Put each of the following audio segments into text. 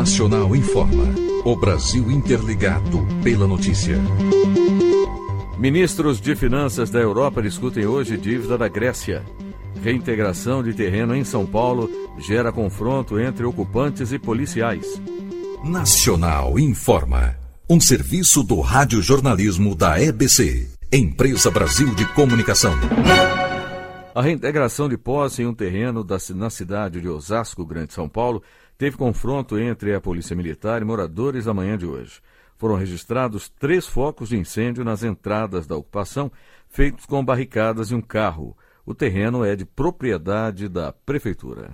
Nacional informa. O Brasil interligado pela notícia. Ministros de Finanças da Europa discutem hoje dívida da Grécia. Reintegração de terreno em São Paulo gera confronto entre ocupantes e policiais. Nacional informa. Um serviço do radiojornalismo da EBC, Empresa Brasil de Comunicação. A reintegração de posse em um terreno na cidade de Osasco, Grande São Paulo, teve confronto entre a Polícia Militar e moradores na manhã de hoje. Foram registrados 3 focos de incêndio nas entradas da ocupação, feitos com barricadas e um carro. O terreno é de propriedade da Prefeitura.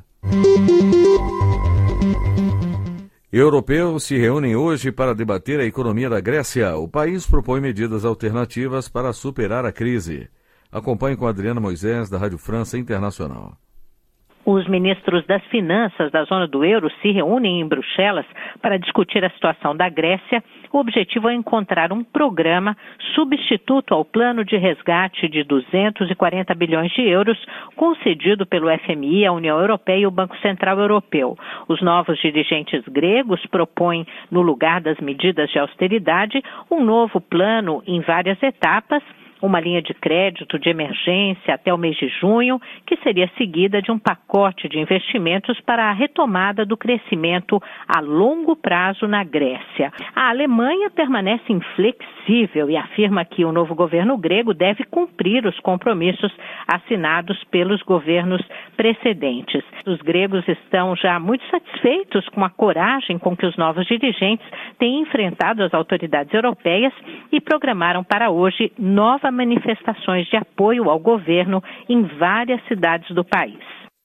Europeus se reúnem hoje para debater a economia da Grécia. O país propõe medidas alternativas para superar a crise. Acompanhe com Adriana Moisés, da Rádio França Internacional. Os ministros das Finanças da zona do euro se reúnem em Bruxelas para discutir a situação da Grécia. O objetivo é encontrar um programa substituto ao plano de resgate de 240 bilhões de euros concedido pelo FMI, a União Europeia e o Banco Central Europeu. Os novos dirigentes gregos propõem, no lugar das medidas de austeridade, um novo plano em várias etapas, uma linha de crédito de emergência até o mês de junho, que seria seguida de um pacote de investimentos para a retomada do crescimento a longo prazo na Grécia. A Alemanha permanece inflexível e afirma que o novo governo grego deve cumprir os compromissos assinados pelos governos precedentes. Os gregos estão já muito satisfeitos com a coragem com que os novos dirigentes têm enfrentado as autoridades europeias e programaram para hoje novas manifestações de apoio ao governo em várias cidades do país.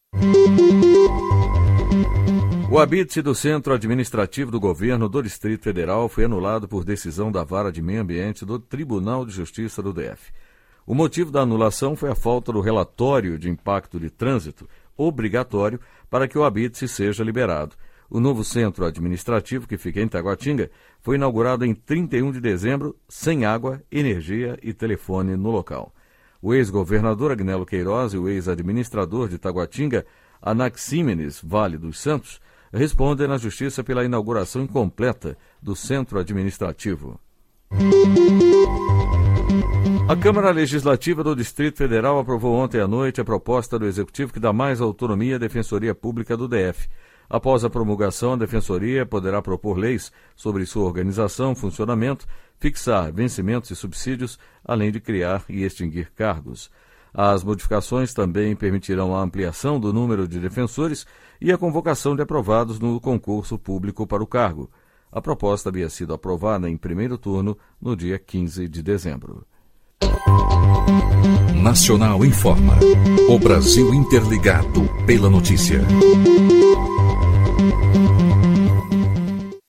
O habite do Centro Administrativo do Governo do Distrito Federal foi anulado por decisão da Vara de Meio Ambiente do Tribunal de Justiça do DF. O motivo da anulação foi a falta do relatório de impacto de trânsito obrigatório para que o habite seja liberado. O novo centro administrativo, que fica em Taguatinga, foi inaugurado em 31 de dezembro, sem água, energia e telefone no local. O ex-governador Agnello Queiroz e o ex-administrador de Taguatinga, Anaxímenes Vale dos Santos, respondem na Justiça pela inauguração incompleta do centro administrativo. A Câmara Legislativa do Distrito Federal aprovou ontem à noite a proposta do Executivo que dá mais autonomia à Defensoria Pública do DF. Após a promulgação, a Defensoria poderá propor leis sobre sua organização, funcionamento, fixar vencimentos e subsídios, além de criar e extinguir cargos. As modificações também permitirão a ampliação do número de defensores e a convocação de aprovados no concurso público para o cargo. A proposta havia sido aprovada em primeiro turno no dia 15 de dezembro. Nacional informa. O Brasil interligado pela notícia.